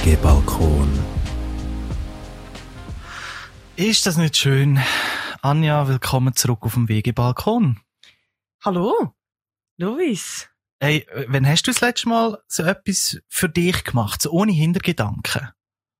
WG-Balkon. Ist das nicht schön? Anja, willkommen zurück auf dem WG-Balkon. Hallo, Luis. Hey, wann hast du das letzte Mal so etwas für dich gemacht, so ohne Hintergedanken?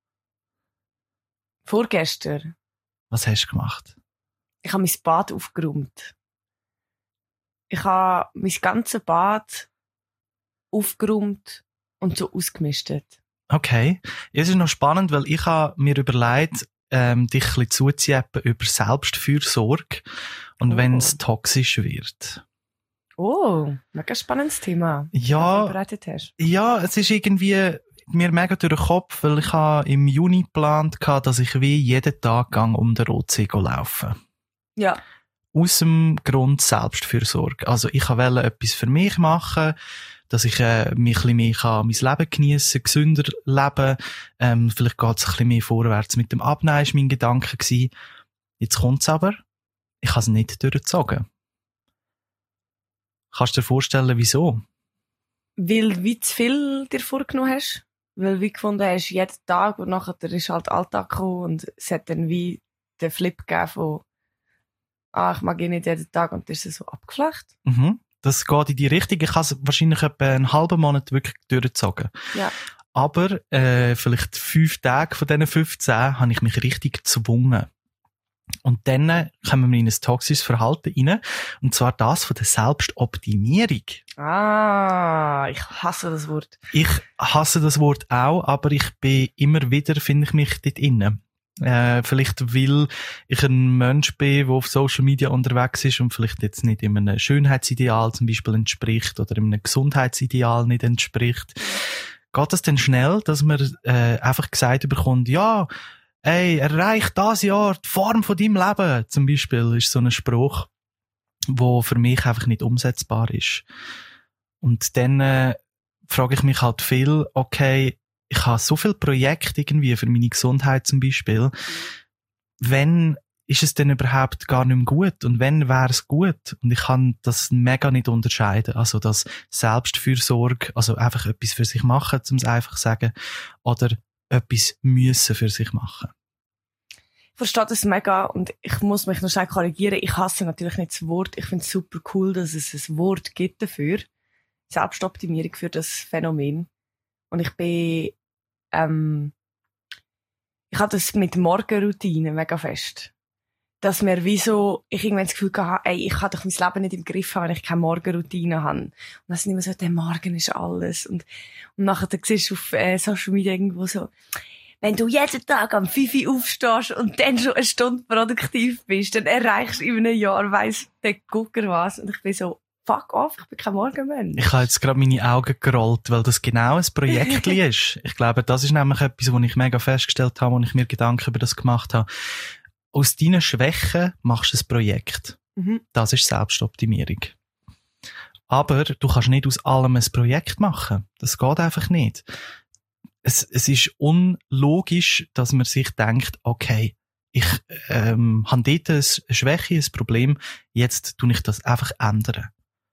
Vorgestern. Was hast du gemacht? Ich habe mein Bad aufgeräumt. Ich habe mein ganzes Bad aufgeräumt und so ausgemistet. Okay. Es ist noch spannend, weil ich habe mir überlegt, dich ein bisschen zuzuziehen über Selbstfürsorge und wenn es toxisch wird. Oh, mega spannendes Thema. Ja, Vorbereitet hast. Ja, es ist irgendwie mir mega durch den Kopf, weil ich habe im Juni geplant, dass ich wie jeden Tag um den Rotsee laufen. Ja. Aus dem Grund Selbstfürsorge. Also ich wollte etwas für mich machen, dass ich mich ein bisschen mehr mein Leben geniessen, gesünder leben. Vielleicht geht es ein bisschen mehr vorwärts mit dem Abnehmen, ist mein Gedanke gewesen. Jetzt kommt's aber, ich habe es nicht durchgezogen. Kannst du dir vorstellen, wieso? Weil du zu viel dir vorgenommen hast? Weil du gefunden hast, jeden Tag und nachher ist halt Alltag gekommen und es hat dann wie den Flip gegeben von ich mag ihn nicht jeden Tag und dann ist es so abgeflacht. Mhm. Das geht in die Richtung. Ich habe es wahrscheinlich etwa einen halben Monat wirklich durchgezogen. Ja. Aber vielleicht 5 Tage von diesen 15 habe ich mich richtig gezwungen. Und dann kommen wir in ein toxisches Verhalten rein. Und zwar das von der Selbstoptimierung. Ich hasse das Wort. Ich hasse das Wort auch, aber ich bin immer wieder, finde ich mich dort inne. Vielleicht weil ich ein Mensch bin, der auf Social Media unterwegs ist und vielleicht jetzt nicht in einem Schönheitsideal zum Beispiel entspricht oder in einem Gesundheitsideal nicht entspricht. Geht das denn schnell, dass man einfach gesagt bekommt, ja, erreich das Jahr die Form von deinem Leben, zum Beispiel, ist so ein Spruch, wo für mich einfach nicht umsetzbar ist. Und dann frage ich mich halt viel, okay, ich habe so viele Projekte irgendwie für meine Gesundheit zum Beispiel. Wenn ist es denn überhaupt gar nicht mehr gut? Und wenn wäre es gut? Und ich kann das mega nicht unterscheiden. Also das Selbstfürsorge, also einfach etwas für sich machen, um es einfach zu sagen, oder etwas müssen für sich machen. Ich verstehe das mega und ich muss mich noch schnell korrigieren. Ich hasse natürlich nicht das Wort. Ich finde es super cool, dass es ein Wort gibt dafür. Selbstoptimierung für das Phänomen. Und ich bin ich habe das mit Morgenroutine mega fest. Dass mir ich irgendwann das Gefühl hatte, ich kann doch mein Leben nicht im Griff haben, wenn ich keine Morgenroutine habe. Und dann sind immer so, der Morgen ist alles. Und nachher siehst du auf Social Media irgendwo so, wenn du jeden Tag am 5 Uhr aufstehst und dann schon eine Stunde produktiv bist, dann erreichst du in einem Jahr, weiss der Gucker was. Und ich bin so, fuck off, ich bin kein Morgenmensch. Ich habe jetzt gerade meine Augen gerollt, weil das genau ein Projekt ist. Ich glaube, das ist nämlich etwas, wo ich mega festgestellt habe, wo ich mir Gedanken über das gemacht habe. Aus deinen Schwächen machst du ein Projekt. Mhm. Das ist Selbstoptimierung. Aber du kannst nicht aus allem ein Projekt machen. Das geht einfach nicht. Es ist unlogisch, dass man sich denkt, okay, ich habe dort eine Schwäche, ein Problem, jetzt tue ich das einfach ändern.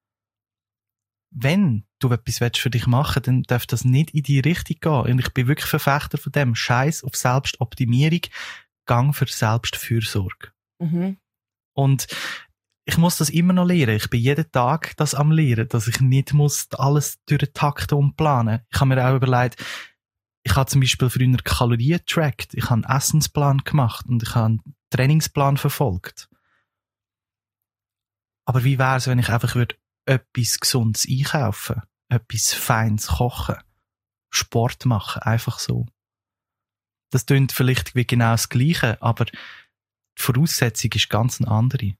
Wenn du etwas für dich machen willst, dann darf das nicht in die Richtung gehen. Und ich bin wirklich Verfechter von dem. Scheiß auf Selbstoptimierung, Gang für Selbstfürsorge. Mhm. Und ich muss das immer noch lernen. Ich bin jeden Tag das am lernen, dass ich nicht muss alles durchtakten und planen. Ich habe mir auch überlegt, ich habe zum Beispiel früher Kalorien getrackt, ich habe einen Essensplan gemacht und ich habe einen Trainingsplan verfolgt. Aber wie wäre es, wenn ich einfach etwas Gesundes einkaufen, etwas Feines kochen, Sport machen, einfach so. Das klingt vielleicht wie genau das Gleiche, aber die Voraussetzung ist ganz eine andere.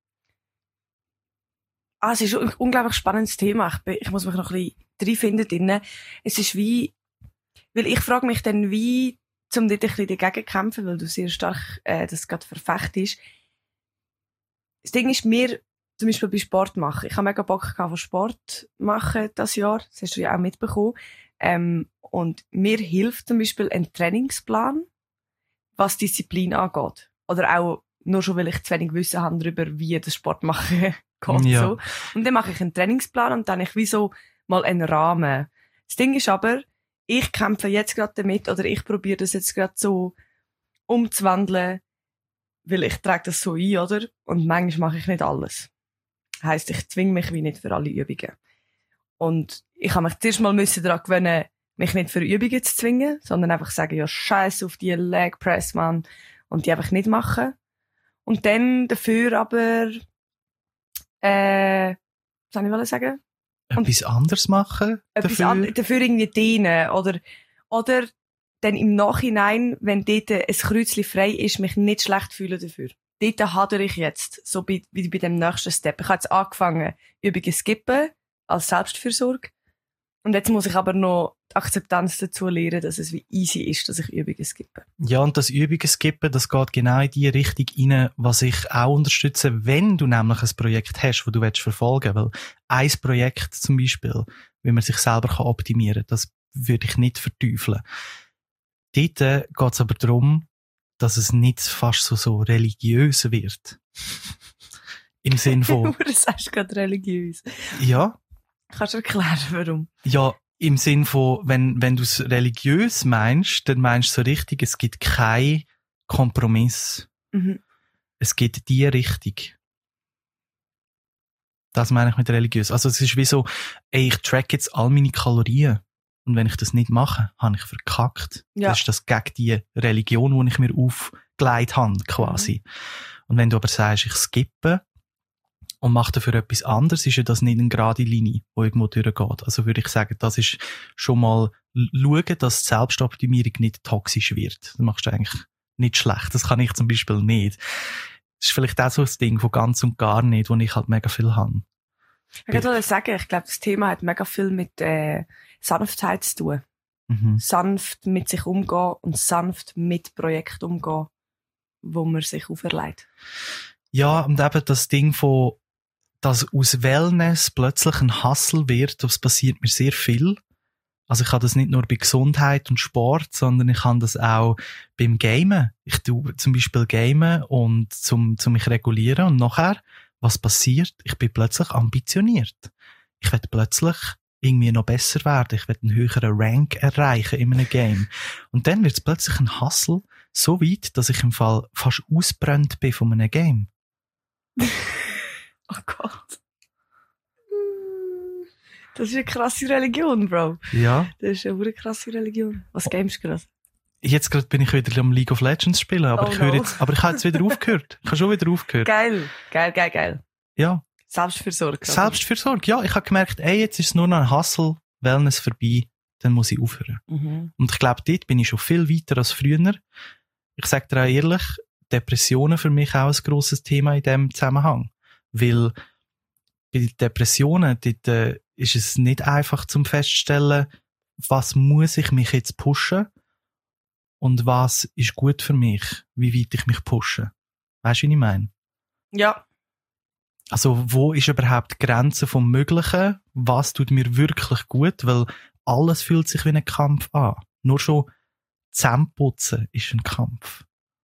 Es ist ein unglaublich spannendes Thema. Ich muss mich noch ein bisschen reinfinden. Es ist weil ich frage mich dann, um dort ein bisschen dagegen zu kämpfen, weil du sehr stark das gerade verfechtest. Das Ding ist, mir zum Beispiel bei Sport machen. Ich habe mega Bock gehabt, von Sport machen das Jahr. Das hast du ja auch mitbekommen. Und mir hilft zum Beispiel ein Trainingsplan, was Disziplin angeht. Oder auch nur schon, weil ich zu wenig Wissen habe darüber, wie das Sport machen geht. Ja. So. Und dann mache ich einen Trainingsplan und dann habe ich wie so mal einen Rahmen. Das Ding ist aber, ich kämpfe jetzt gerade damit oder ich probiere das jetzt gerade so umzuwandeln, weil ich trage das so ein, oder? Und manchmal mache ich nicht alles. Heisst, ich zwinge mich wie nicht für alle Übungen. Und ich habe mich zuerst mal daran gewöhnen, mich nicht für Übungen zu zwingen, sondern einfach sagen, ja, scheiß auf die Leg Press, Mann, und die einfach nicht machen. Und dann dafür aber, was soll ich sagen? Etwas anderes machen? Dafür irgendwie dienen, oder dann im Nachhinein, wenn dort ein Kreuzchen frei ist, mich nicht schlecht fühlen dafür. Dort hadere ich jetzt, so wie bei dem nächsten Step. Ich habe jetzt angefangen, Übungen skippen, als Selbstfürsorge. Und jetzt muss ich aber noch die Akzeptanz dazu lernen, dass es wie easy ist, dass ich Übungen skippe. Ja, und das Übungen skippen, das geht genau in die Richtung rein, was ich auch unterstütze, wenn du nämlich ein Projekt hast, das du verfolgen willst. Weil ein Projekt zum Beispiel, wie man sich selber optimieren kann, das würde ich nicht verteufeln. Dort geht es aber darum, dass es nicht fast so religiös wird. Im Sinn von... Du sagst gerade religiös. Ja. Kannst du erklären, warum? Ja, im Sinn von, wenn du es religiös meinst, dann meinst du so richtig, es gibt keinen Kompromiss. Mhm. Es gibt die Richtung. Das meine ich mit religiös. Also es ist wie so, ich track jetzt all meine Kalorien. Und wenn ich das nicht mache, habe ich verkackt. Ja. Das ist das gegen die Religion, die ich mir aufgelegt habe, quasi. Mhm. Und wenn du aber sagst, ich skippe und mache dafür etwas anderes, ist ja das nicht eine gerade Linie, die irgendwo durchgeht. Also würde ich sagen, das ist schon mal schauen, dass die Selbstoptimierung nicht toxisch wird. Das machst du eigentlich nicht schlecht. Das kann ich zum Beispiel nicht. Das ist vielleicht auch so ein Ding von ganz und gar nicht, wo ich halt mega viel habe. Ich würde sagen, ich glaube, das Thema hat mega viel mit Sanftheit zu tun. Mhm. Sanft mit sich umgehen und sanft mit Projekten umgehen, wo man sich auferlegt. Ja, und eben das Ding von, dass aus Wellness plötzlich ein Hustle wird, das passiert mir sehr viel. Also ich habe das nicht nur bei Gesundheit und Sport, sondern ich habe das auch beim Gamen. Ich tue zum Beispiel Gamen und zum mich regulieren und nachher, was passiert? Ich bin plötzlich ambitioniert. Ich werde plötzlich irgendwie noch besser werden. Ich werde einen höheren Rank erreichen in einem Game. Und dann wird es plötzlich ein Hustle so weit, dass ich im Fall fast ausbrennt bin von einem Game. Oh Gott. Das ist eine krasse Religion, Bro. Ja. Das ist eine krasse Religion. Was gamest du gerade? Jetzt gerade bin ich wieder am League of Legends spielen, aber ich habe jetzt wieder aufgehört. Ich habe schon wieder aufgehört. Geil. Ja. Selbstfürsorge. Selbstfürsorge, ja. Ich habe gemerkt, jetzt ist es nur noch ein Hustle, Wellness vorbei, dann muss ich aufhören. Mhm. Und ich glaube, dort bin ich schon viel weiter als früher. Ich sage dir auch ehrlich, Depressionen für mich auch ein grosses Thema in diesem Zusammenhang. Weil bei Depressionen, dort ist es nicht einfach zum Feststellen, was muss ich mich jetzt pushen und was ist gut für mich, wie weit ich mich pushe. Weißt du, wie ich meine? Ja. Also, wo ist überhaupt die Grenze vom Möglichen? Was tut mir wirklich gut? Weil alles fühlt sich wie ein Kampf an. Nur schon Zähneputzen ist ein Kampf.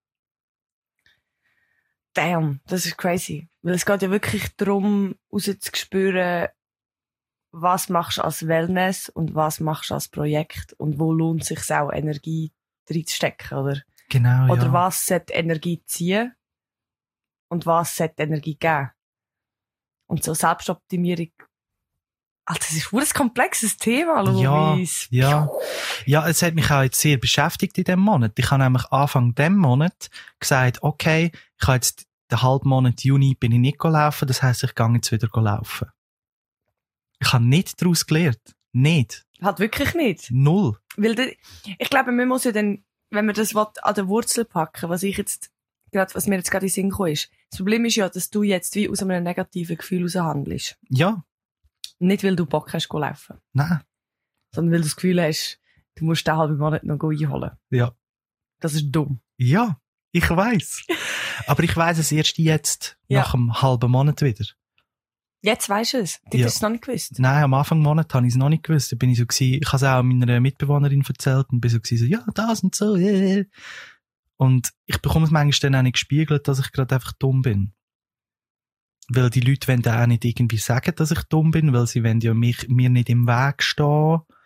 Damn, das ist crazy. Weil es geht ja wirklich darum, rauszuspüren, was machst du als Wellness und was machst du als Projekt und wo lohnt es sich auch, Energie reinzustecken, oder? Genau, oder ja. Was sollte Energie ziehen und was sollte Energie geben? Und so Selbstoptimierung, das ist ein komplexes Thema, Luis. Ja, es hat mich auch jetzt sehr beschäftigt in diesem Monat. Ich habe nämlich Anfang diesem Monat gesagt, okay, ich habe jetzt den halben Monat Juni bin ich nicht laufen, das heisst, ich gehe jetzt wieder laufen. Ich habe nicht daraus gelernt. Nicht. Halt wirklich nicht. Null. Weil ich glaube, man muss ja dann, wenn man das an der Wurzel packen, was mir jetzt gerade in den Sinn gekommen ist. Das Problem ist ja, dass du jetzt wie aus einem negativen Gefühl heraus handelst. Ja. Nicht, weil du Bock hast, laufen. Nein. Sondern weil du das Gefühl hast, du musst den halben Monat noch einholen. Ja. Das ist dumm. Ja, ich weiss. Aber ich weiss es erst jetzt, nach einem halben Monat wieder. Jetzt weisst du es. Du hast es noch nicht gewusst. Nein, am Anfang Monat habe ich es noch nicht gewusst. Da bin ich so gewesen, ich habe es auch meiner Mitbewohnerin erzählt und bin so gewesen, ja, das und so, yeah. Und ich bekomme es manchmal dann auch nicht gespiegelt, dass ich gerade einfach dumm bin. Weil die Leute wollen auch nicht irgendwie sagen, dass ich dumm bin, weil sie wollen ja mir nicht im Weg stehen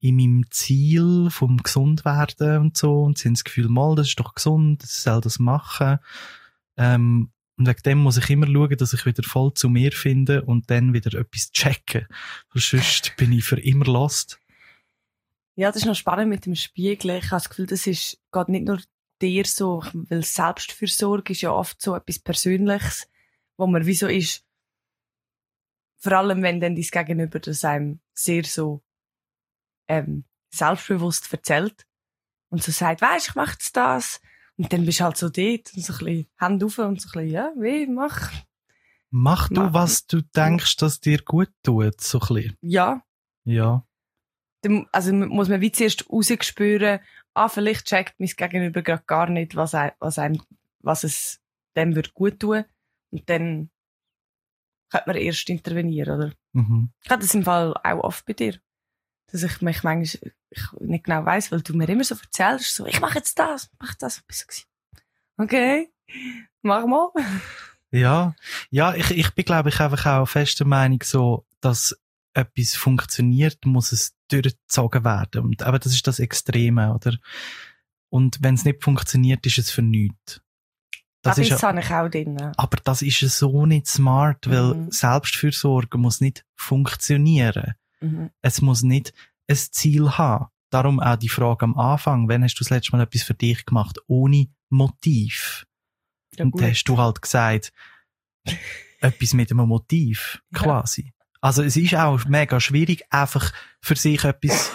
in meinem Ziel vom Gesundwerden und so und sie haben das Gefühl, mal, das ist doch gesund, ich soll das machen. Und wegen dem muss ich immer schauen, dass ich wieder voll zu mir finde und dann wieder etwas checken. Sonst bin ich für immer lost. Ja, das ist noch spannend mit dem Spiegel. Ich habe das Gefühl, das ist geht nicht nur dir so, weil Selbstfürsorge ist ja oft so etwas Persönliches, wo man wie so ist, vor allem wenn dann dein Gegenüber das einem sehr so selbstbewusst erzählt und so sagt, weisst, ich mach jetzt das. Und dann bist du halt so dort und so ein bisschen Hände auf und so ein bisschen, ja, wie, mach. Mach du, was du denkst, dass dir gut tut, so ein bisschen. Ja. Ja. Dann, also muss man wie zuerst rausspüren, vielleicht checkt mein Gegenüber gerade gar nicht, was es dem wird gut tun. Und dann könnte man erst intervenieren, oder? Mhm. Ich habe das im Fall auch oft bei dir. Dass ich mich manchmal nicht genau weiss, weil du mir immer so erzählst, so, ich mache jetzt das. Okay, mach mal. Ja, ich bin, glaube ich, einfach auch fester Meinung so, dass etwas funktioniert, muss es durchgezogen werden. Und aber das ist das Extreme, oder? Und wenn es nicht funktioniert, ist es für nichts. Das habe ich auch drin. Aber das ist so nicht smart, weil Selbstfürsorge muss nicht funktionieren. Es muss nicht ein Ziel haben. Darum auch die Frage am Anfang, wann hast du das letzte Mal etwas für dich gemacht, ohne Motiv? Ja, und da hast du halt gesagt, etwas mit einem Motiv, quasi. Ja. Also es ist auch mega schwierig, einfach für sich etwas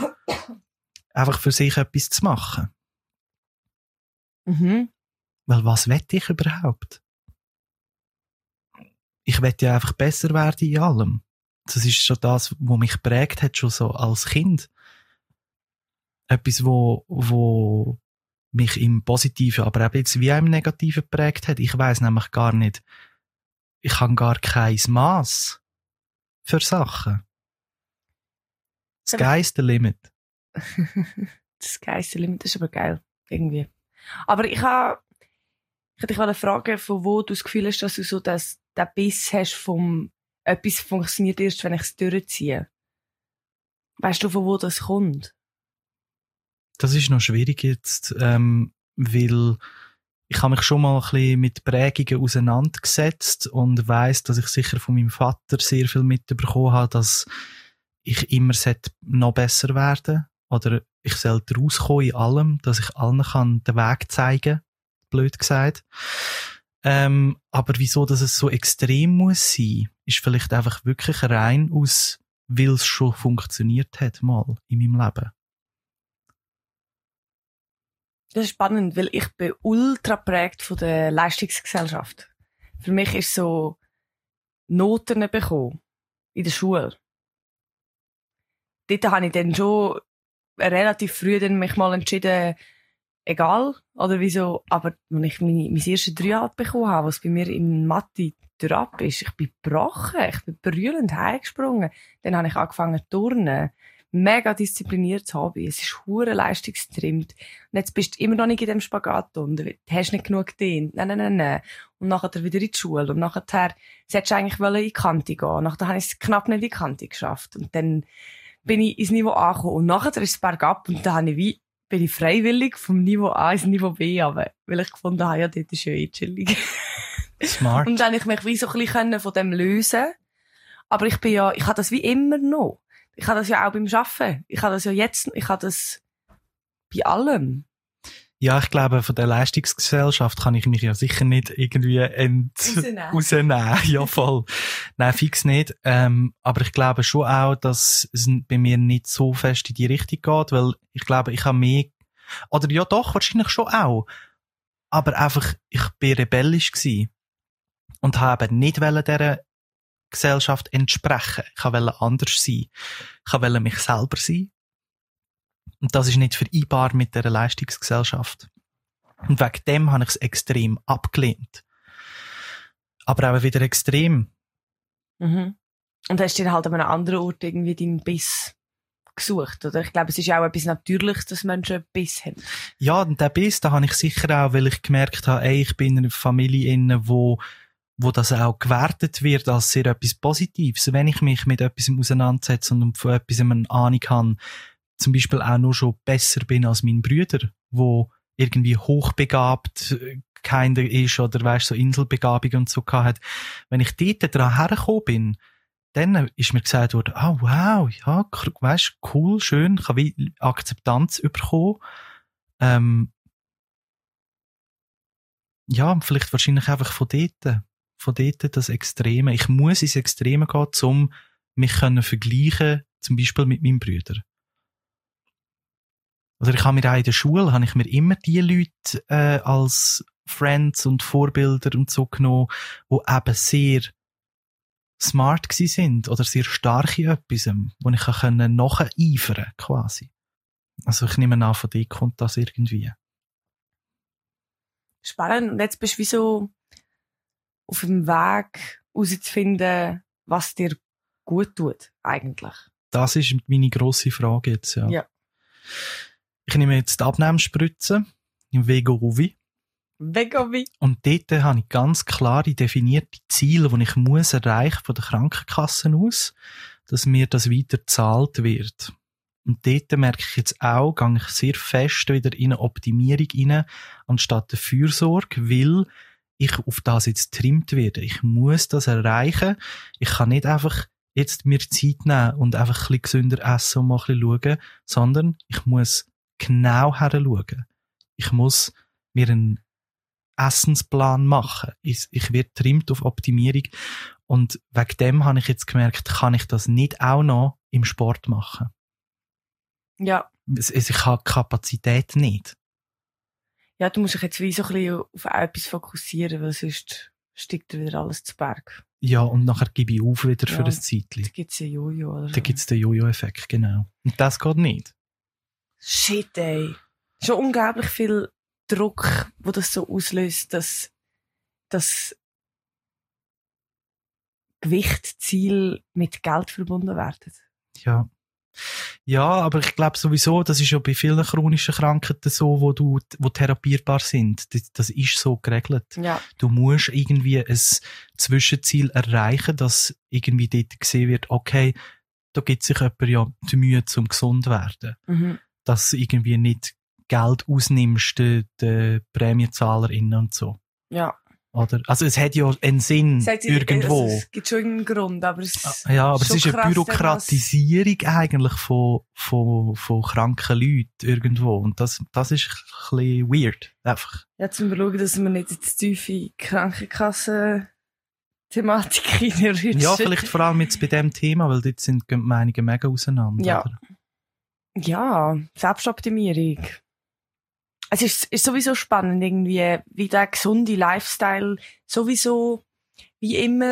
zu machen. Mhm. Weil was will ich überhaupt? Ich will ja einfach besser werden in allem. Das ist schon das, was mich prägt hat, schon so als Kind. Etwas, wo mich im Positiven, aber auch jetzt wie auch im Negativen prägt hat. Ich weiss nämlich gar nicht, ich habe gar kein Maß für Sachen. Sky's the limit. Sky's the limit, das ist aber geil. Irgendwie. Aber ich dich fragen, von wo du das Gefühl hast, dass du so den Biss hast vom etwas funktioniert erst, wenn ich es durchziehe. Weißt du, von wo das kommt? Das ist noch schwierig jetzt, weil ich habe mich schon mal ein bisschen mit Prägungen auseinandergesetzt und weiss, dass ich sicher von meinem Vater sehr viel mitbekommen habe, dass ich immer noch besser werden oder ich sollte rauskommen in allem, dass ich allen kann den Weg zeigen, blöd gesagt. Aber wieso, dass es so extrem muss sein, ist vielleicht einfach wirklich rein aus, weil es schon funktioniert hat mal in meinem Leben. Das ist spannend, weil ich bin ultra prägt von der Leistungsgesellschaft. Für mich ist so Noten bekommen in der Schule. Dort habe ich dann schon relativ früh dann mich mal entschieden, egal, oder wieso, aber wenn ich mein erstes 3 bekommen habe, was bei mir in Mathe durchab ist, ich bin gebrochen, ich bin brüllend heimgesprungen. Dann habe ich angefangen zu turnen. Mega diszipliniertes Hobby. Es ist hure leistungstrimmt. Und jetzt bist du immer noch nicht in dem Spagat drin. Du hast nicht genug gedient. Nein. Und nachher wieder in die Schule. Und nachher solltest du eigentlich in die Kante gehen. Und nachher habe ich es knapp nicht in die Kante geschafft. Und dann bin ich ins Niveau A gekommen. Und nachher ist es bergab. Und dann bin ich freiwillig vom Niveau A ins Niveau B. Aber weil ich gefunden habe, ja, dort ist ja chillig. Smart. Und dann habe ich mich wie so ein bisschen von dem lösen. Aber ich habe das wie immer noch. Ich habe das ja auch beim Arbeiten. Ich habe das ja jetzt, ich habe das bei allem. Ja, ich glaube, von der Leistungsgesellschaft kann ich mich ja sicher nicht irgendwie rausnehmen. Ja, voll. Nein, fix nicht. Aber ich glaube schon auch, dass es bei mir nicht so fest in die Richtung geht, weil ich glaube, ich habe mehr, oder ja doch, wahrscheinlich schon auch. Aber einfach, ich bin rebellisch gewesen. Und habe eben nicht dieser Gesellschaft entsprechen. Ich wollte anders sein. Ich wollte mich selber sein. Und das ist nicht vereinbar mit dieser Leistungsgesellschaft. Und wegen dem habe ich es extrem abgelehnt. Aber auch wieder extrem. Mhm. Und hast du dir halt an einem anderen Ort irgendwie deinen Biss gesucht, oder? Ich glaube, es ist auch etwas Natürliches, dass Menschen einen Biss haben. Ja, und den Biss, da habe ich sicher auch, weil ich gemerkt habe, ich bin in einer Familie inne, wo das auch gewertet wird als sehr etwas Positives. Wenn ich mich mit etwas auseinandersetze und von etwas eine Ahnung habe, zum Beispiel auch nur schon besser bin als mein Bruder, wo irgendwie hochbegabt keiner ist oder weißt so Inselbegabung und so gehabt hat. Wenn ich dort dran hergekommen bin, dann ist mir gesagt worden, wow, ja, weißt, cool, schön, ich habe wie Akzeptanz bekommen. Ja, vielleicht wahrscheinlich einfach von dort das Extreme. Ich muss ins Extreme gehen, um mich vergleichen, zum Beispiel mit meinem Bruder. Oder ich habe mir auch in der Schule, habe ich mir immer die Leute als Friends und Vorbilder und so genommen, die eben sehr smart gsi sind oder sehr stark in etwas, wo ich nacheifern kann, quasi. Also ich nehme an, von dir kommt das irgendwie. Spannend. Und jetzt bist du wie so auf dem Weg, herauszufinden, was dir gut tut, eigentlich. Das ist meine grosse Frage jetzt, ja. Ja. Ich nehme jetzt die Abnehmspritze im Wegovy. Wegovy. Und dort habe ich ganz klare definierte Ziele, die ich muss erreichen von der Krankenkasse aus, dass mir das weiter gezahlt wird. Und dort merke ich jetzt auch, gehe ich sehr fest wieder in eine Optimierung rein, anstatt der Fürsorge, weil ich auf das jetzt getrimmt werde. Ich muss das erreichen. Ich kann nicht einfach jetzt mir Zeit nehmen und einfach ein bisschen gesünder essen und mal ein bisschen schauen, sondern ich muss genau hinschauen. Ich muss mir einen Essensplan machen. Ich werde getrimmt auf Optimierung. Und wegen dem habe ich jetzt gemerkt, kann ich das nicht auch noch im Sport machen. Ja. Ich habe die Kapazität nicht. Ja, du musst dich jetzt wie so ein bisschen auf etwas fokussieren, weil sonst steigt dir wieder alles zu Berg. Ja, und nachher gebe ich auf wieder für Ja, ein Zeitchen. Da gibt's einen Jojo oder so. Da gibt's den Jojo-Effekt, genau. Und das geht nicht. Shit, ey. Schon unglaublich viel Druck, wo das so auslöst, dass das Gewichtsziel mit Geld verbunden werden. Ja. Ja, aber ich glaube sowieso, das ist ja bei vielen chronischen Krankheiten so, wo therapierbar sind. Das ist so geregelt. Ja. Du musst irgendwie ein Zwischenziel erreichen, dass irgendwie dort gesehen wird, okay, da gibt sich jemand ja die Mühe zum gesund werden. Mhm. Dass du irgendwie nicht Geld ausnimmst, den PrämienzahlerInnen und so. Ja. Oder? Also es hat ja einen Sinn irgendwo. Also, es gibt schon einen Grund, aber es ja, aber es ist eine krass, Bürokratisierung eigentlich von kranken Leuten irgendwo. Und das ist ein bisschen weird. Einfach. Ja, zum schauen, dass wir nicht jetzt tiefe Krankenkassen-Thematik reinrutschen. Ja, vielleicht vor allem jetzt bei dem Thema, weil dort sind die Meinungen mega auseinander. Ja. Oder? Ja, Selbstoptimierung. Es ist sowieso spannend, irgendwie, wie der gesunde Lifestyle sowieso wie immer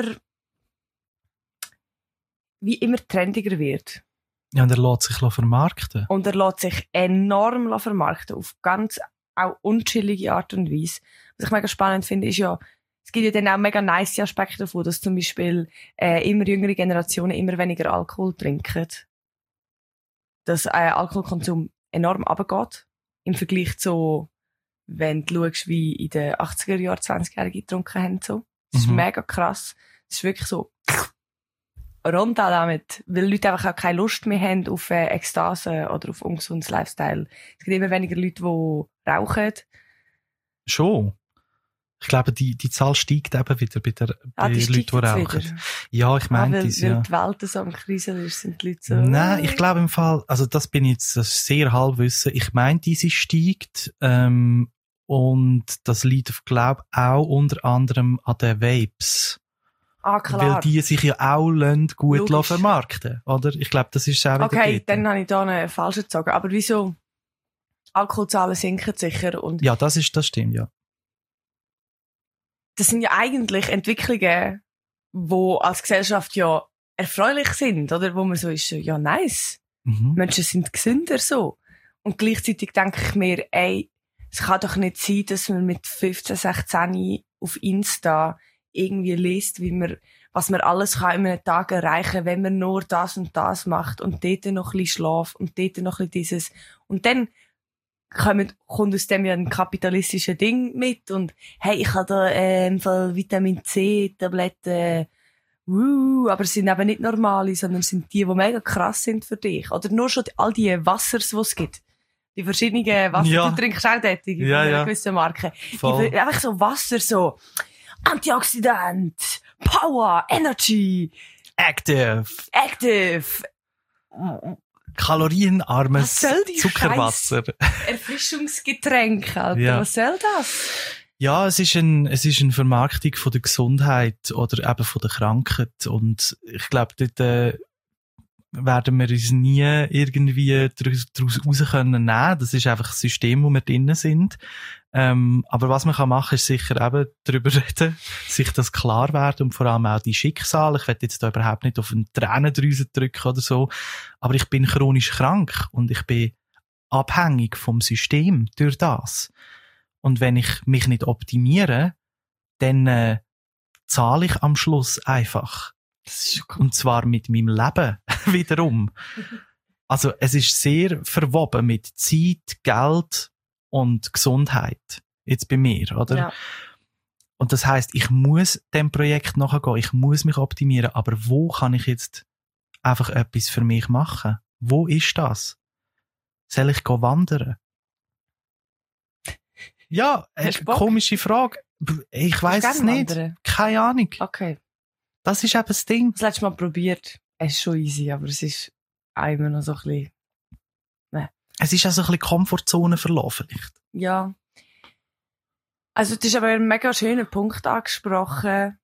trendiger wird. Ja, und er lässt sich vermarkten. Und er lässt sich enorm vermarkten, auf ganz auch unchillige Art und Weise. Was ich mega spannend finde, ist ja, es gibt ja dann auch mega nice Aspekte davon, dass zum Beispiel immer jüngere Generationen immer weniger Alkohol trinken. Dass Alkoholkonsum enorm runtergeht. Im Vergleich zu, wenn du schaust, wie in den 80er Jahren 20-Jährige getrunken haben. So. Das ist mega krass. Das ist wirklich so rundal damit, weil Leute einfach auch keine Lust mehr haben auf Ekstase oder auf ungesundes Lifestyle. Es gibt immer weniger Leute, die rauchen. Schon. Ich glaube, die Zahl steigt eben wieder bei Leuten, die rauchen. Wieder. Ja, ich meine das, ja. Weil die Welt so am Krisen ist, sind die Leute so... Nein, ich glaube im Fall, also das bin ich jetzt sehr Halbwissen. Ich meine, diese steigt, und das liegt, glaube ich, auch unter anderem an den Vapes. Ah, klar. Weil die sich ja auch gut Logisch. vermarkten, oder? Ich glaube, das ist auch wieder Okay, dort. dann habe ich da einen falschen gezogen. Aber wieso? Alkoholzahlen sinken sicher und... Ja, das stimmt, ja. Das sind ja eigentlich Entwicklungen, die als Gesellschaft ja erfreulich sind, oder? Wo man so ist, ja nice. Menschen sind gesünder so. Und gleichzeitig denke ich mir, ey, es kann doch nicht sein, dass man mit 15, 16 auf Insta irgendwie liest, was man alles kann in einem Tag erreichen, wenn man nur das und das macht und dort noch ein bisschen Schlaf und dort noch ein bisschen dieses. Und dann kommt aus dem ja ein kapitalistisches Ding mit und hey, ich habe da im Fall Vitamin C Tabletten aber es sind eben nicht normale, sondern es sind die mega krass sind für dich. Oder nur schon all die Wassers, die es gibt. Die verschiedenen Wasser. Ja. Du trinkst auch dort von einer gewissen Marke. Voll. Die, einfach so Wasser, so Antioxidant, Power, Energy, Active. Kalorienarmes Was soll die Zuckerwasser. Erfrischungsgetränk, Alter. Ja. Was soll das? Ja, es ist eine Vermarktung von der Gesundheit oder eben von der Krankheit. Und ich glaube, dort werden wir uns nie irgendwie daraus raus können nehmen. Das ist einfach das System, wo wir drinnen sind. Aber was man kann machen, ist sicher eben darüber reden, sich das klar werden und vor allem auch die Schicksale. Ich will jetzt da überhaupt nicht auf eine Tränendrüse drücken oder so. Aber ich bin chronisch krank und ich bin abhängig vom System durch das. Und wenn ich mich nicht optimiere, dann zahle ich am Schluss einfach. Und zwar mit meinem Leben wiederum. Also es ist sehr verwoben mit Zeit, Geld und Gesundheit. Jetzt bei mir, oder? Ja. Und das heisst, ich muss dem Projekt nachgehen, ich muss mich optimieren, aber wo kann ich jetzt einfach etwas für mich machen? Wo ist das? Soll ich gehen wandern? Ja, komische Frage. Ich weiss es nicht. Wandern? Keine Ahnung. Okay. Das ist eben das Ding. Das letzte Mal probiert. Es ist schon easy, aber es ist auch immer noch so ein bisschen... Es ist auch so ein bisschen Komfortzone verlaufen, vielleicht. Ja. Also, du hast aber einen mega schönen Punkt angesprochen.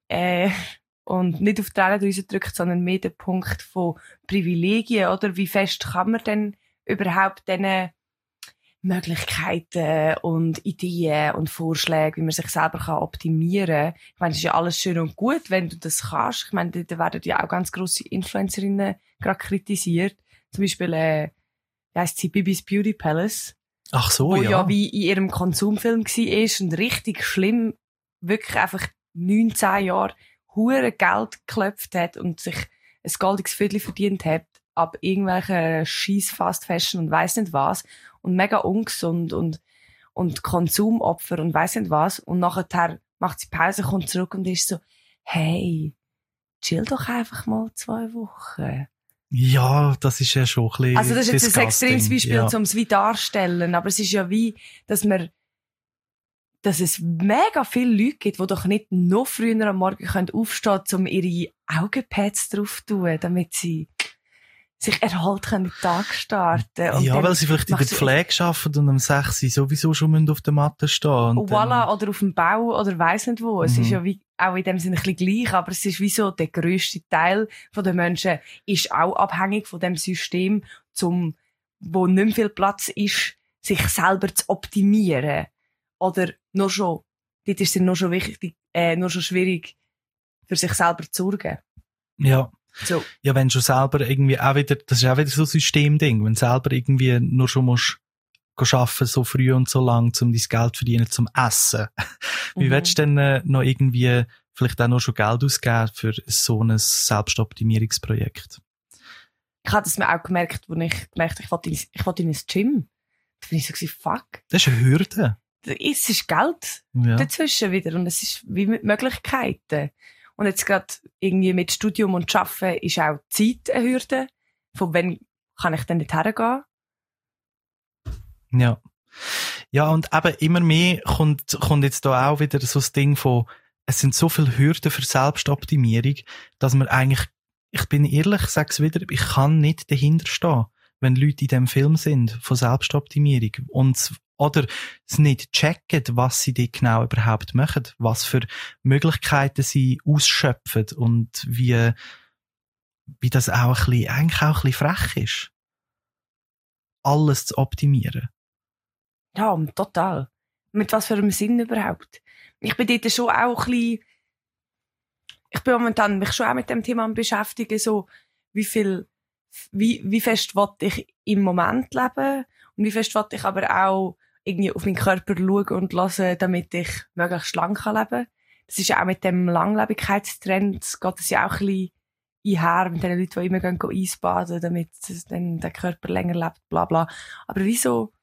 Und nicht auf die Tränendrüse gedrückt, sondern mehr den Punkt von Privilegien, oder? Wie fest kann man denn überhaupt diese Möglichkeiten und Ideen und Vorschläge, wie man sich selber kann optimieren kann. Ich meine, es ist ja alles schön und gut, wenn du das kannst. Ich meine, da werden ja auch ganz grosse Influencerinnen gerade kritisiert. Zum Beispiel, wie heisst sie, Bibis Beauty Palace. Ach so, wo ja. ja wie in ihrem Konsumfilm war und richtig schlimm, wirklich einfach 19 Jahre hure Geld geklopft hat und sich ein goldiges Viertel verdient hat ab irgendwelchen Scheiss Fast Fashion und weiss nicht was und mega ungesund und Konsumopfer und weiss nicht was und nachher macht sie Pause, kommt zurück und ist so, hey, chill doch einfach mal 2 Wochen. Ja, das ist ja schon ein bisschen also das ist jetzt ein disgusting. extremes Beispiel, Ja. um es wie darstellen, aber es ist ja wie, dass es mega viele Leute gibt, die doch nicht noch früher am Morgen aufstehen können, um ihre Augenpads drauf zu tun, damit sie sich erholt können in den Tag starten. Und Ja, dann weil sie vielleicht in der machst du- Pflege arbeiten und um 6 Uhr sowieso schon auf der Matte stehen. Und Voilà, oder auf dem Bau, oder weiss nicht wo. Es Mhm. ist ja wie, auch in dem Sinne ein bisschen gleich, aber es ist wie so, der grösste Teil von den Menschen ist auch abhängig von dem System, wo nicht mehr viel Platz ist, sich selber zu optimieren. Oder nur schon, dort ist es nur schon wichtig, nur schon schwierig, für sich selber zu sorgen. Ja. So. Ja, wenn du selber irgendwie auch wieder, das ist auch wieder so ein Systemding, wenn du selber irgendwie nur schon musst arbeiten, so früh und so lang, um dein Geld verdienen, zum Essen. Wie willst du denn noch irgendwie vielleicht auch noch schon Geld ausgeben für so ein Selbstoptimierungsprojekt? Ich habe das mir auch gemerkt, ich wollte in ein Gym. Da bin ich so gewesen, fuck. Das ist eine Hürde. Es ist Geld Ja. dazwischen wieder und es ist wie mit Möglichkeiten. Und jetzt gerade irgendwie mit Studium und Arbeiten ist auch Zeit eine Hürde. Von wann kann ich denn nicht hergehen? Ja. Ja, und eben immer mehr kommt jetzt da auch wieder so das Ding von, es sind so viele Hürden für Selbstoptimierung, dass man eigentlich, ich bin ehrlich, sag's wieder, ich kann nicht dahinter stehen, wenn Leute in dem Film sind von Selbstoptimierung oder es nicht checken, was sie dort genau überhaupt machen, was für Möglichkeiten sie ausschöpfen und wie das auch eigentlich auch ein bisschen frech ist. Alles zu optimieren. Ja, total. Mit was für einem Sinn überhaupt? Ich bin dort schon auch ein bisschen, ich bin momentan mich schon auch mit dem Thema am beschäftigen, so, wie fest will ich im Moment leben und wie fest will ich aber auch irgendwie auf meinen Körper schauen und hören, damit ich möglichst schlank kann leben. Das ist ja auch mit dem Langlebigkeitstrend, geht es ja auch ein bisschen einher mit den Leuten, die immer gehen Eisbaden, damit dann der Körper länger lebt, bla bla. Aber wieso?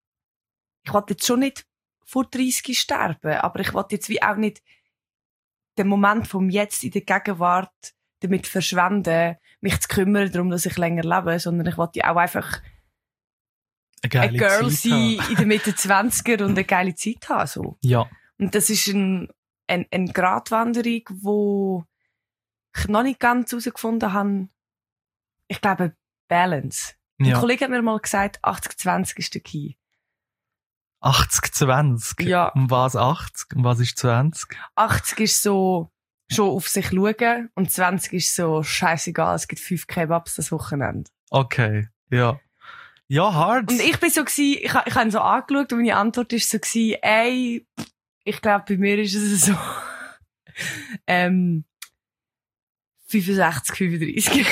Ich wollte jetzt schon nicht vor 30 sterben, aber ich wollte jetzt wie auch nicht den Moment vom Jetzt in der Gegenwart damit verschwenden, mich zu kümmern darum, dass ich länger lebe, sondern ich wollte auch einfach eine Girl sein in der Mitte 20er und eine geile Zeit haben. So. Ja. Und das ist eine Gratwanderung, wo ich noch nicht ganz herausgefunden habe. Ich glaube, Balance. Ein Kollege hat mir mal gesagt, 80-20 ist der Key. 80-20? Ja. Um was 80? Um was ist 20? 80 ist so, schon auf sich schauen und 20 ist so, scheissegal, es gibt 5 Kebabs das Wochenende. Okay, ja. Ja, hart. Und ich bin so gewesen, ich habe ihn so angeschaut und meine Antwort ist so gewesen, ey, ich glaube, bei mir ist es so, 65, 35.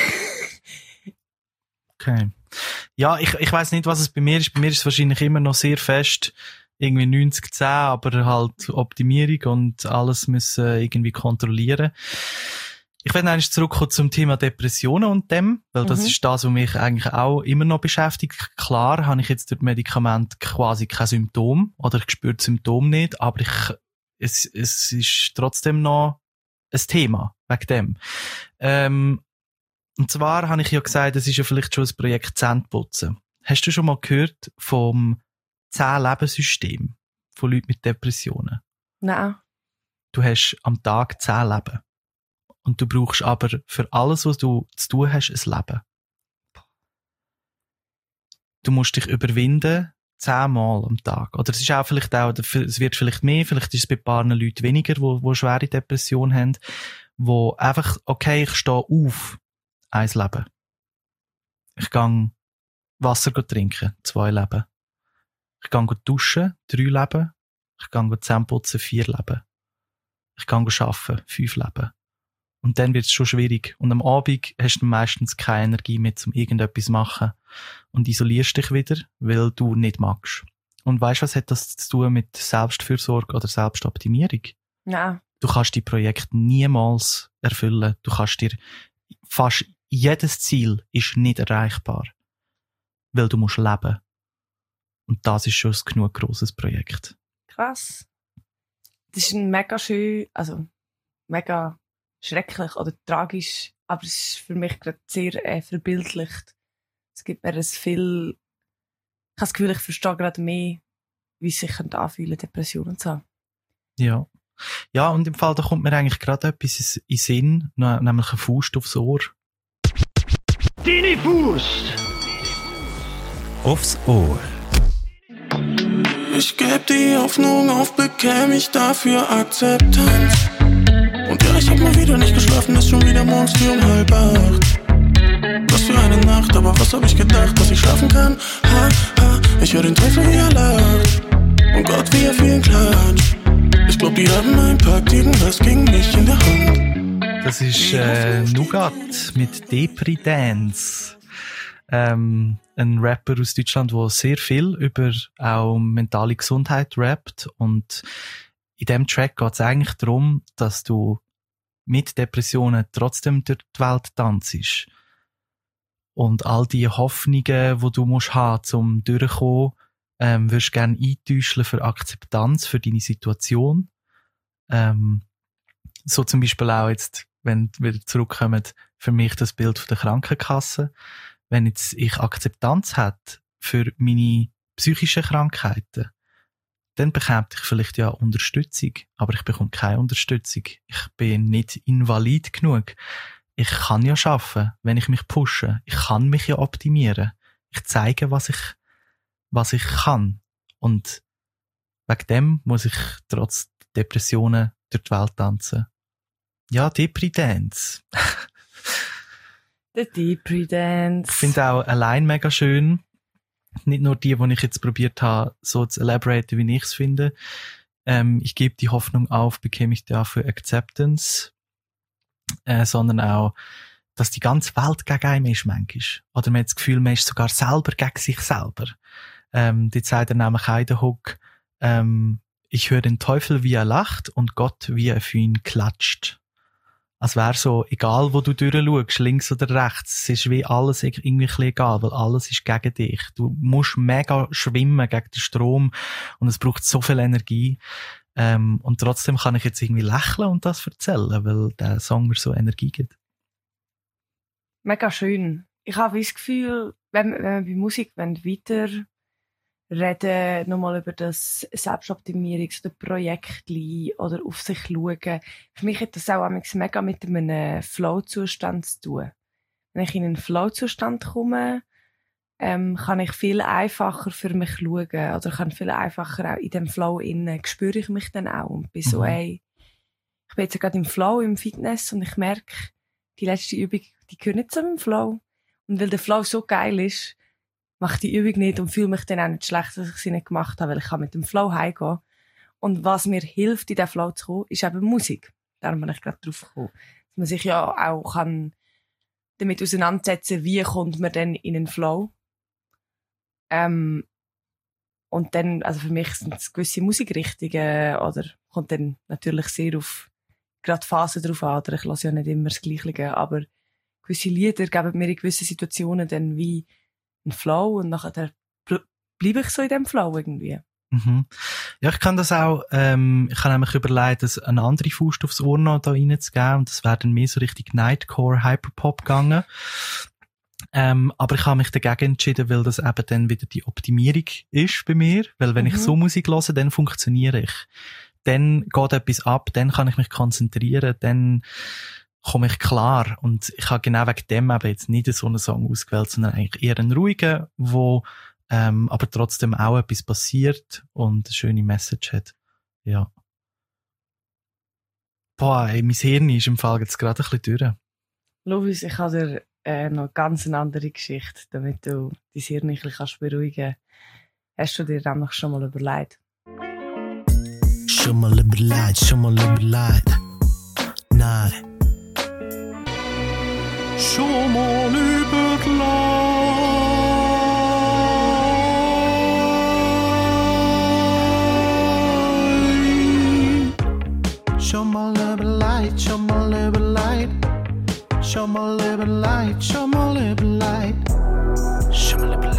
Okay. Ja, ich weiss nicht, was es bei mir ist. Bei mir ist es wahrscheinlich immer noch sehr fest irgendwie 90-10, aber halt Optimierung und alles müssen irgendwie kontrollieren. Ich werde eigentlich zurückkommen zum Thema Depressionen und dem, weil das ist das, was mich eigentlich auch immer noch beschäftigt. Klar habe ich jetzt durch Medikament quasi kein Symptom oder ich spüre das Symptom nicht, aber es ist trotzdem noch ein Thema wegen dem. Und zwar habe ich ja gesagt, es ist ja vielleicht schon ein Projekt Zähneputzen. Hast du schon mal gehört vom 10-Leben-System von Leuten mit Depressionen? Nein. Du hast am Tag 10 Leben. Und du brauchst aber für alles, was du zu tun hast, ein Leben. Du musst dich überwinden 10 Mal am Tag. Oder es ist auch vielleicht auch, es wird vielleicht mehr, vielleicht ist es bei ein paar Leuten weniger, die schwere Depression haben, wo einfach, okay, ich stehe auf, 1 Leben. Ich gehe Wasser trinken, 2 Leben. Ich gehe duschen, 3 Leben. Ich gehe Zähneputzen, 4 Leben. Ich gehe arbeiten, 5 Leben. Und dann wird es schon schwierig. Und am Abend hast du meistens keine Energie mehr, um irgendetwas zu machen. Und isolierst dich wieder, weil du nicht magst. Und weißt du, was hat das zu tun mit Selbstfürsorge oder Selbstoptimierung? Ja. Du kannst die Projekte niemals erfüllen. Du kannst dir fast jedes Ziel ist nicht erreichbar. Weil du musst leben. Und das ist schon ein genug grosses Projekt. Krass. Das ist ein mega schön, also mega schrecklich oder tragisch, aber es ist für mich gerade sehr verbildlicht. Es gibt mir ich habe das Gefühl, ich verstehe gerade mehr, wie es sich anfühlen, Depressionen zu haben. Ja. Ja, und im Fall, da kommt mir eigentlich gerade etwas in Sinn, nämlich ein Faust aufs Ohr. Deine Faust aufs Ohr. Ich geb die Hoffnung auf, bekäme ich dafür Akzeptanz. Und ja, ich hab mal wieder nicht geschlafen, ist schon wieder morgens 7:30. Was für eine Nacht, aber was hab ich gedacht, dass ich schlafen kann? Ha, ha, ich hör den Teufel, wie er lacht. Und Gott, wie er für ihn klatscht. Ich glaub, die haben einpackt irgendwas gegen mich in der Hand. Das ist Nougat mit Depri Dance. Ein Rapper aus Deutschland, der sehr viel über auch mentale Gesundheit rappt. Und in diesem Track geht es eigentlich darum, dass du mit Depressionen trotzdem durch die Welt tanzst. Und all die Hoffnungen, die du musst haben, um durchzukommen, würdest gerne eintäuschen für Akzeptanz, für deine Situation. So zum Beispiel auch jetzt, wenn wir wieder zurückkommen, für mich das Bild von der Krankenkasse. Wenn jetzt ich Akzeptanz hätte für meine psychischen Krankheiten, dann bekomme ich vielleicht ja Unterstützung, aber ich bekomme keine Unterstützung. Ich bin nicht invalid genug. Ich kann ja arbeiten, wenn ich mich pushe. Ich kann mich ja optimieren. Ich zeige, was ich kann. Und wegen dem muss ich trotz Depressionen durch die Welt tanzen. Ja, Depri-Dance. Der Depri-Dance. Ich finde auch allein mega schön. Nicht nur die ich jetzt probiert habe, so zu elaboraten, wie ich es finde. Ich gebe die Hoffnung auf, bekäme ich dafür Acceptance. Sondern auch, dass die ganze Welt gegen einen ist manchmal. Oder man hat das Gefühl, man ist sogar selber gegen sich selber. Die sagt er nämlich auch in der Hook, ich höre den Teufel, wie er lacht und Gott, wie er für ihn klatscht. Es wäre so, egal wo du durchschaust, links oder rechts, es ist wie alles irgendwie ein bisschen egal, weil alles ist gegen dich. Du musst mega schwimmen gegen den Strom und es braucht so viel Energie. Und trotzdem kann ich jetzt irgendwie lächeln und das erzählen, weil der Song mir so Energie gibt. Mega schön. Ich habe das Gefühl, wenn wir bei Musik weiter reden, nochmal über das Selbstoptimierungs- oder Projektli oder auf sich schauen. Für mich hat das auch mega mit einem Flow-Zustand zu tun. Wenn ich in einen Flow-Zustand komme, kann ich viel einfacher für mich schauen oder kann viel einfacher auch in dem Flow spüre ich mich dann auch und bin so, ich bin jetzt gerade im Flow, im Fitness und ich merke, die letzte Übung, die gehört nicht zu meinem Flow. Und weil der Flow so geil ist, mache ich die Übung nicht und fühle mich dann auch nicht schlecht, dass ich sie nicht gemacht habe, weil ich kann mit dem Flow heimgehen. Und was mir hilft, in den Flow zu kommen, ist eben Musik. Darum bin ich gerade drauf gekommen. Dass man sich ja auch kann damit auseinandersetzen, wie kommt man denn in einen Flow. Und dann, also für mich sind es gewisse Musikrichtungen oder kommt dann natürlich sehr auf gerade Phasen drauf an, oder ich höre ja nicht immer das Gleiche, aber gewisse Lieder geben mir in gewissen Situationen dann wie einen Flow und nachher bleibe ich so in dem Flow irgendwie. Mhm. Ja, ich kann das auch, ich kann nämlich überlegen, eine andere Faust aufs Ohr noch da reinzugeben und das wäre dann mehr so richtig Nightcore, Hyperpop gegangen. Aber ich habe mich dagegen entschieden, weil das eben dann wieder die Optimierung ist bei mir, weil wenn ich so Musik höre, dann funktioniere ich. Dann geht etwas ab, dann kann ich mich konzentrieren, dann komme ich klar. Und ich habe genau wegen dem eben jetzt nicht so einen Song ausgewählt, sondern eigentlich eher einen ruhigen, wo aber trotzdem auch etwas passiert und eine schöne Message hat. Ja. Boah, ey, mein Hirn ist im Fall jetzt gerade ein bisschen durch. Lovis, ich habe dir noch ganz eine andere Geschichte, damit du dein Hirn ein bisschen beruhigen kannst. Hast du dir nämlich schon mal überlegt? Schon mal überlegt. Nein. Schon mal überlegt. Schon mal überlegt. Schon mal überlegt. Schon mal überlegt. Schon mal überlegt. Schon mal überlegt.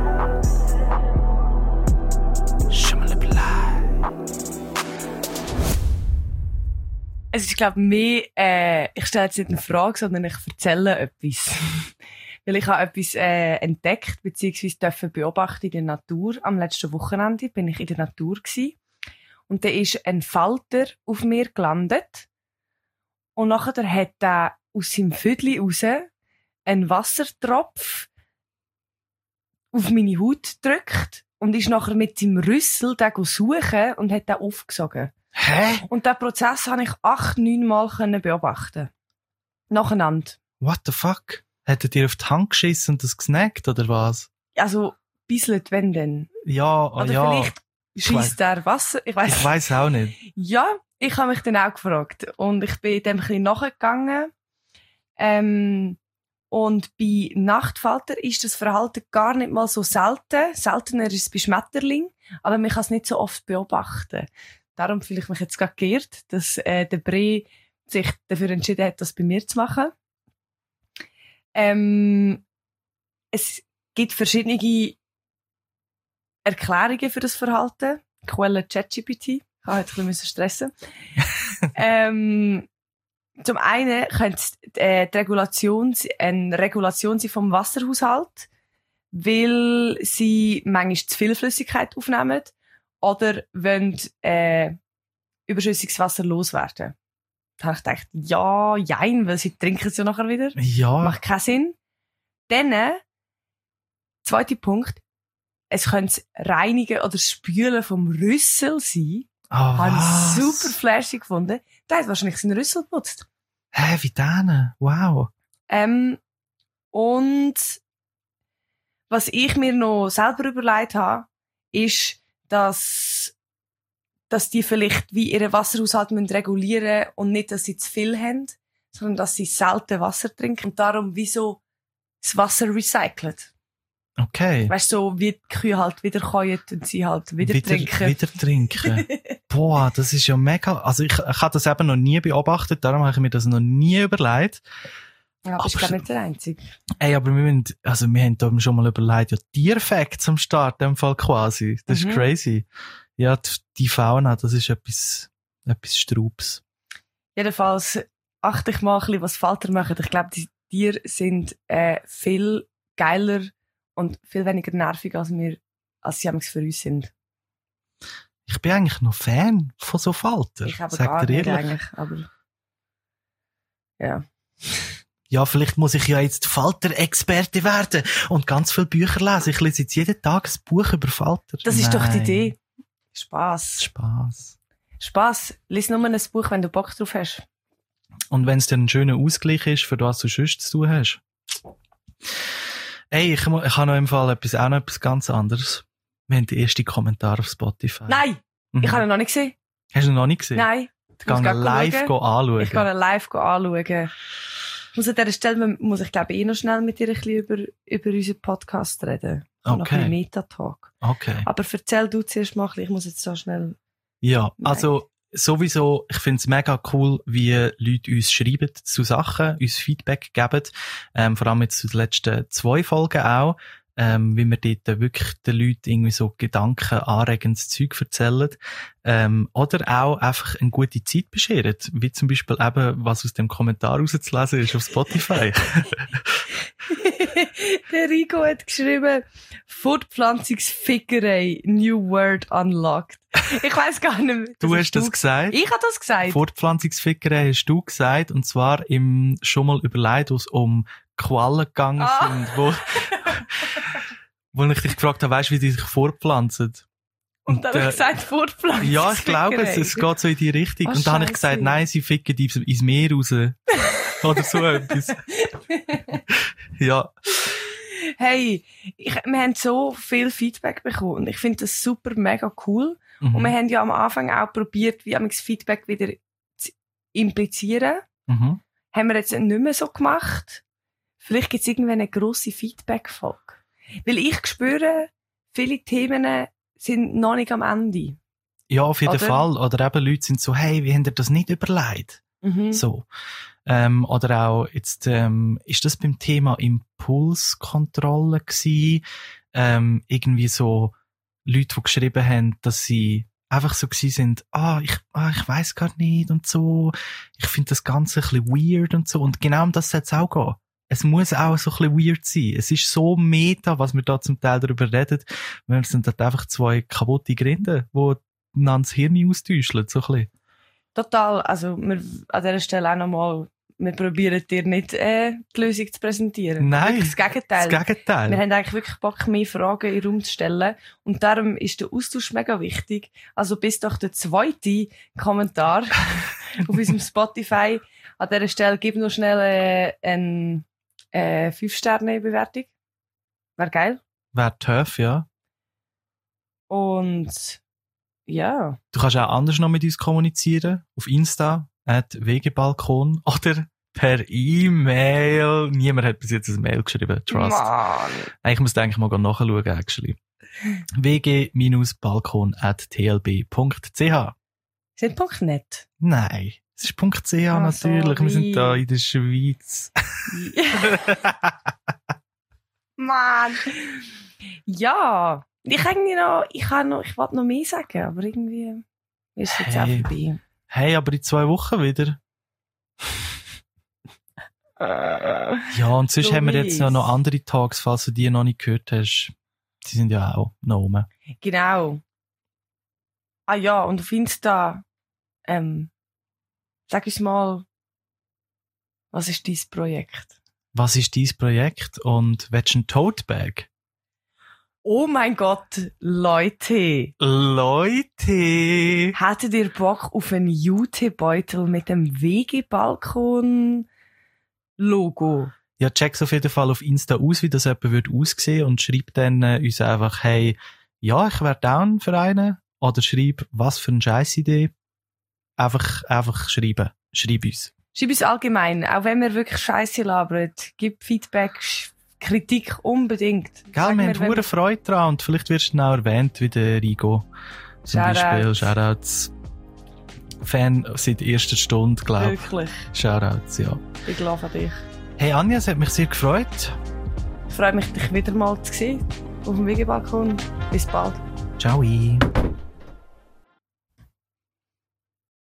Es ist, glaube ich, mehr, ich stelle jetzt nicht eine Frage, sondern ich erzähle etwas. Weil ich habe etwas entdeckt, beziehungsweise dürfen beobachten in der Natur. Am letzten Wochenende bin ich in der Natur gewesen. Und da ist ein Falter auf mir gelandet. Und nachher hat er aus seinem Vödli raus einen Wassertropf auf meine Haut gedrückt und ist nachher mit seinem Rüssel den suchen und hat den aufgesogen. Hä? Und diesen Prozess habe ich 8-9 Mal beobachten. Nacheinander. What the fuck? Hättet ihr auf die Hand geschissen und das gesnackt, oder was? Also, bisselt, wenn denn. Ja, oder ja. vielleicht scheisst der Wasser. Ich weiss auch nicht. Ja, ich habe mich dann auch gefragt. Und ich bin dem ein bisschen nachgegangen. Und bei Nachtfalter ist das Verhalten gar nicht mal so selten. Seltener ist es bei Schmetterling. Aber man kann es nicht so oft beobachten. Darum fühle ich mich jetzt gerade geehrt, dass der Bre sich dafür entschieden hat, das bei mir zu machen. Es gibt verschiedene Erklärungen für das Verhalten. Quelle ChatGPT. Ich habe heute ein bisschen stressen. Zum einen könnte die eine Regulation sein vom Wasserhaushalt, weil sie manchmal zu viel Flüssigkeit aufnehmen oder wollen überschüssiges Wasser loswerden. Da habe ich gedacht, ja, jein, weil sie trinken es ja nachher wieder. Ja. Macht keinen Sinn. Dann, zweiter Punkt, es könnte das Reinigen oder Spülen vom Rüssel sein. Habe ich super flashig gefunden. Der hat wahrscheinlich seinen Rüssel geputzt. Hä, wie denn? Wow. Und was ich mir noch selber überlegt habe, ist, dass die vielleicht wie ihren Wasserhaushalt regulieren müssen und nicht, dass sie zu viel haben, sondern dass sie selten Wasser trinken und darum wieso das Wasser recyceln. Okay. Weißt du, so wie die Kühe halt wieder käuen und sie halt wieder trinken. Wieder trinken. Boah, das ist ja mega. Also ich habe das eben noch nie beobachtet, darum habe ich mir das noch nie überlegt. Ja, aber ich bin nicht der Einzige. Ey, aber wir haben da schon mal überlegt, ja, Tierfacts am Start, in dem Fall quasi. Das ist crazy. Ja, die Fauna, das ist etwas Straubs. Jedenfalls achte ich mal ein bisschen, was Falter machen. Ich glaube, die Tiere sind viel geiler und viel weniger nervig, als sie für uns sind. Ich bin eigentlich noch Fan von so Falter. Ich habe gar nicht eigentlich, aber ja. Ja, vielleicht muss ich ja jetzt Falter-Experte werden und ganz viele Bücher lesen. Ich lese jetzt jeden Tag ein Buch über Falter. Das ist doch die Idee. Spaß. Lies nur ein Buch, wenn du Bock drauf hast. Und wenn es dann ein schöner Ausgleich ist, für was du sonst zu tun hast. Ey, ich habe noch im Fall etwas ganz anderes. Wir haben den ersten Kommentar auf Spotify. Nein! Ich habe ihn noch nicht gesehen. Hast du ihn noch nicht gesehen? Nein. Ich gehe live anschauen. Ich gehe live anschauen. Ich muss an dieser Stelle, ich glaube, noch schnell mit dir ein bisschen über unseren Podcast reden. Okay. Noch ein bisschen Meta-Talk. Okay. Aber erzähl du zuerst mal ein bisschen, ich muss jetzt so schnell... Ja, also sowieso, ich finde es mega cool, wie Leute uns schreiben zu Sachen, uns Feedback geben, vor allem jetzt zu den letzten 2 Folgen auch, wie wir dort wirklich den Leuten irgendwie so gedankenanregendes Zeug erzählen, oder auch einfach eine gute Zeit bescheren, wie zum Beispiel eben, was aus dem Kommentar rauszulesen ist auf Spotify. Der Rico hat geschrieben, Fortpflanzungsfickerei, New Word Unlocked. Ich weiss gar nicht mehr. Du hast das gesagt? Ich habe das gesagt. Fortpflanzungsfickerei hast du gesagt, und zwar schon mal überlegt, wo es um Quallen gegangen sind, wo ich dich gefragt habe, weisst du, wie die sich fortpflanzen? Und dann habe ich gesagt, Fortpflanzungsfickerei. Ja, ich glaube, es geht so in die Richtung. Und dann habe ich gesagt, nein, sie ficken ins Meer raus. Oder so etwas. Ja. Hey, wir haben so viel Feedback bekommen und ich finde das super, mega cool. Mhm. Und wir haben ja am Anfang auch probiert, wie das Feedback wieder zu implizieren. Mhm. Haben wir jetzt nicht mehr so gemacht. Vielleicht gibt es irgendwann eine grosse Feedback-Folge. Weil ich spüre, viele Themen sind noch nicht am Ende. Ja, auf jeden Fall. Oder eben Leute sind so, hey, wie habt ihr das nicht überlegt? Mhm. So. Oder auch jetzt, ist das beim Thema Impulskontrolle gewesen? Irgendwie so Leute, die geschrieben haben, dass sie einfach so gewesen sind, ich weiss gar nicht und so. Ich finde das Ganze ein bisschen weird und so. Und genau um das soll es auch gehen. Es muss auch so ein bisschen weird sein. Es ist so meta, was wir da zum Teil darüber reden. Wir sind halt einfach 2 kaputte Grinde, die einander das Hirn austäuschen, so ein bisschen. Total. Also, wir an dieser Stelle auch nochmal, wir probieren dir nicht, die Lösung zu präsentieren. Nein. Wirklich das Gegenteil. Das Gegenteil. Wir haben eigentlich wirklich Bock, mehr Fragen in den Raum zu stellen. Und darum ist der Austausch mega wichtig. Also, bis doch der 2. Kommentar auf unserem Spotify. An dieser Stelle gib noch schnell eine 5-Sterne-Bewertung. Wäre geil. Wäre tough, ja. Und ja. Du kannst auch anders noch mit uns kommunizieren. Auf Insta, @wegebalkon oder per E-Mail. Niemand hat bis jetzt ein Mail geschrieben. Trust. Mann. Ich muss eigentlich mal nachschauen, actually. wg-balkon@tlb.ch. Ist nicht .net? Nein. Es ist .ch natürlich. Sorry. Wir sind da in der Schweiz. Mann. Ja. Ich wollte noch mehr sagen, aber irgendwie ist es jetzt auch vorbei. Hey, aber in 2 Wochen wieder. Ja, und sonst haben wir jetzt noch andere Talks, falls du die noch nicht gehört hast. Die sind ja auch noch oben. Genau. Ah ja, und auf Insta, sag uns mal, was ist dein Projekt? Was ist dein Projekt und willst du einen Tote-Bag? Oh mein Gott, Leute! Hättet ihr Bock auf einen Jutebeutel mit dem WG-Balkon-Logo? Ja, check's auf jeden Fall auf Insta aus, wie das jemand würde aussehen und schreib dann uns einfach, hey, ja, ich wäre down für einen. Oder schreib, was für eine Scheissidee. Einfach schreiben. Schreib uns. Schreib uns allgemein, auch wenn wir wirklich Scheisse labern. Gib Feedback, Kritik unbedingt. Gell, wir haben hohe Freude dran und vielleicht wirst du dann auch erwähnt, wie der Rigo. Zum Beispiel Shoutouts. Fan seit erster Stunde, glaube ich. Wirklich. Shoutouts, ja. Ich glaube an dich. Hey Anja, es hat mich sehr gefreut. Ich freue mich, dich wieder mal zu sehen. Auf dem WG-Balkon. Bis bald. Ciao.